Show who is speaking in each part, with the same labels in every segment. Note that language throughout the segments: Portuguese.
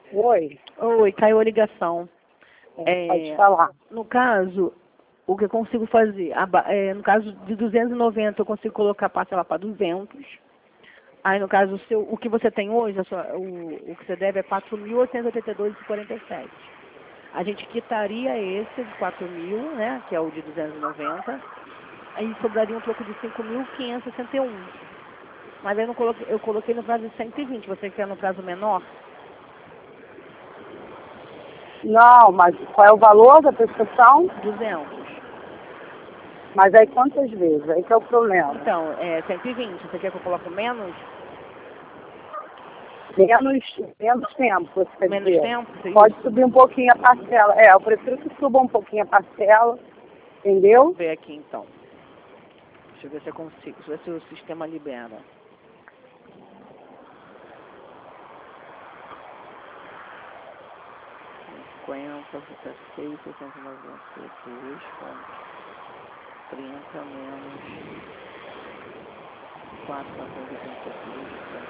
Speaker 1: Oi,
Speaker 2: Oi, caiu a ligação.
Speaker 1: pode falar.
Speaker 2: No caso, o que eu consigo fazer? No caso de 290, eu consigo colocar parcela para 200. Aí, no caso, o que você tem hoje, o que você deve é 4.882,47. A gente quitaria esse de 4.000, né, que é o de 290. Aí sobraria um troco de 5.561. Mas aí eu coloquei no prazo de 120. Você quer no prazo menor?
Speaker 1: Não, mas qual é o valor da prestação?
Speaker 2: 200.
Speaker 1: Mas aí quantas vezes? Aí que é o problema.
Speaker 2: Então, 120. Você quer que eu coloque menos?
Speaker 1: Menos tempo, você quer
Speaker 2: Menos
Speaker 1: dizer.
Speaker 2: tempo?
Speaker 1: Pode subir um pouquinho a parcela. Eu prefiro que suba um pouquinho a parcela, entendeu?
Speaker 2: Vou ver aqui, então. Deixa eu ver se eu consigo. Deixa eu ver se o sistema libera. Cinquenta, 6, 692, 30 menos 4.432,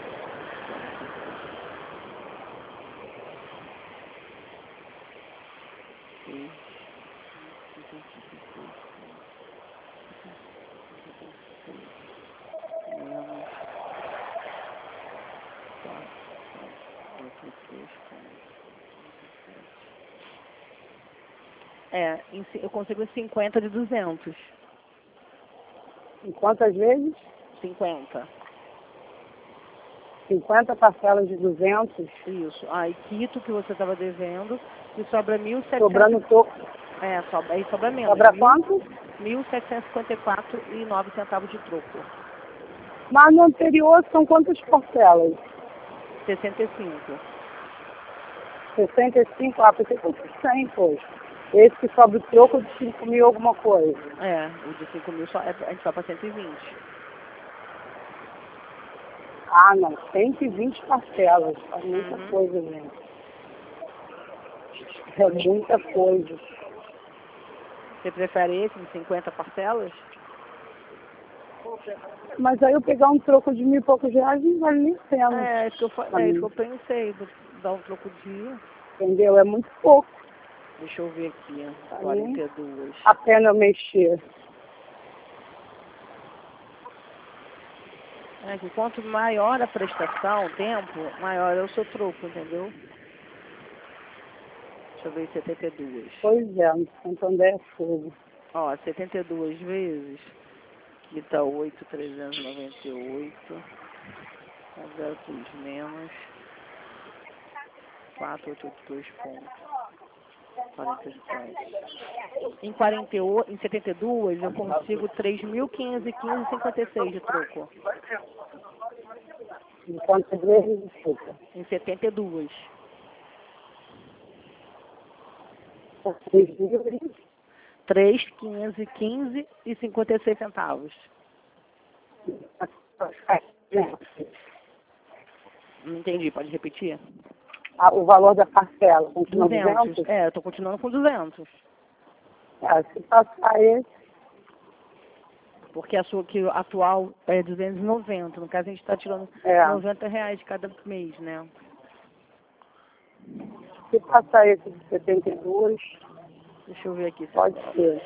Speaker 2: 6, 56, menos 4.432. Eu consigo em 50 de 200.
Speaker 1: Em quantas vezes?
Speaker 2: 50.
Speaker 1: 50 parcelas de 200.
Speaker 2: Isso. Aí quito que você estava devendo e sobra 1.700.
Speaker 1: Sobrando pouco.
Speaker 2: Aí sobra menos.
Speaker 1: Sobra quanto?
Speaker 2: 1.754,09 centavos de troco.
Speaker 1: Mas no anterior são quantas parcelas?
Speaker 2: 65.
Speaker 1: 65, pensei que fosse 100, pois. Esse que sobra o troco de 5.000 alguma coisa.
Speaker 2: O de 5.000 a gente vai para 120.
Speaker 1: Ah, não, 120 parcelas. É muita coisa, gente. É muita coisa.
Speaker 2: Você prefere esse em 50 parcelas?
Speaker 1: Mas aí eu pegar um troco de 1.000 e poucos reais não vale nem a pena.
Speaker 2: Isso que eu pensei, dar um troco de...
Speaker 1: Entendeu? É muito pouco.
Speaker 2: Deixa eu ver aqui,
Speaker 1: Aí,
Speaker 2: 42.
Speaker 1: a pena eu mexer.
Speaker 2: Que quanto maior a prestação, o tempo, maior é o seu troco, entendeu? Deixa eu ver, 72.
Speaker 1: Pois é, no Santander é fogo.
Speaker 2: 72 vezes, que tá 8.398, 0,3 menos, 4.882,47. Em 72 eu consigo 3.515,56 de troco.
Speaker 1: Em quantas vezes, desculpa?
Speaker 2: Em 72. 3.515,56 centavos. Não entendi, pode repetir?
Speaker 1: O valor da parcela continua
Speaker 2: 200?
Speaker 1: 200?
Speaker 2: Eu tô continuando com 200.
Speaker 1: Se passar esse,
Speaker 2: Porque a sua que atual é 290. No caso, a gente está tirando R$90 de cada mês, né?
Speaker 1: se passar esse de 72,
Speaker 2: Deixa eu ver aqui.
Speaker 1: pode ser.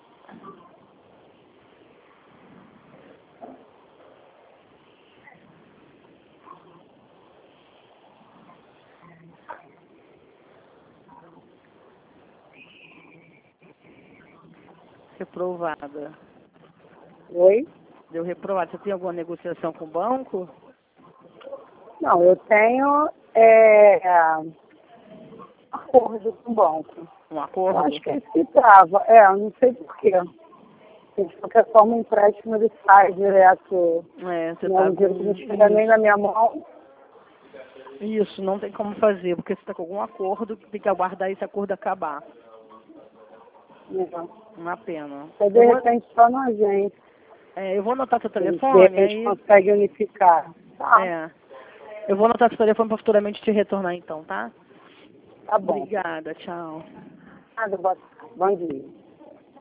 Speaker 2: Reprovada.
Speaker 1: Oi?
Speaker 2: Deu reprovada. Você tem alguma negociação com o banco?
Speaker 1: Não, eu tenho acordo com o banco.
Speaker 2: Um acordo?
Speaker 1: Eu acho que ele se trava. Eu não sei porquê. De qualquer forma, o empréstimo ele sai direto.
Speaker 2: Você
Speaker 1: Não,
Speaker 2: tá
Speaker 1: o dinheiro que não chega nem na minha mão.
Speaker 2: Isso, não tem como fazer, porque você está com algum acordo, tem que aguardar esse acordo acabar. Uma pena.
Speaker 1: Então, de repente, só na agência.
Speaker 2: Eu vou anotar seu
Speaker 1: De
Speaker 2: telefone,
Speaker 1: repente,
Speaker 2: aí...
Speaker 1: consegue unificar. Tá.
Speaker 2: Eu vou anotar seu telefone para futuramente te retornar, então, tá?
Speaker 1: Tá bom.
Speaker 2: Obrigada, tchau.
Speaker 1: Nada, bom dia.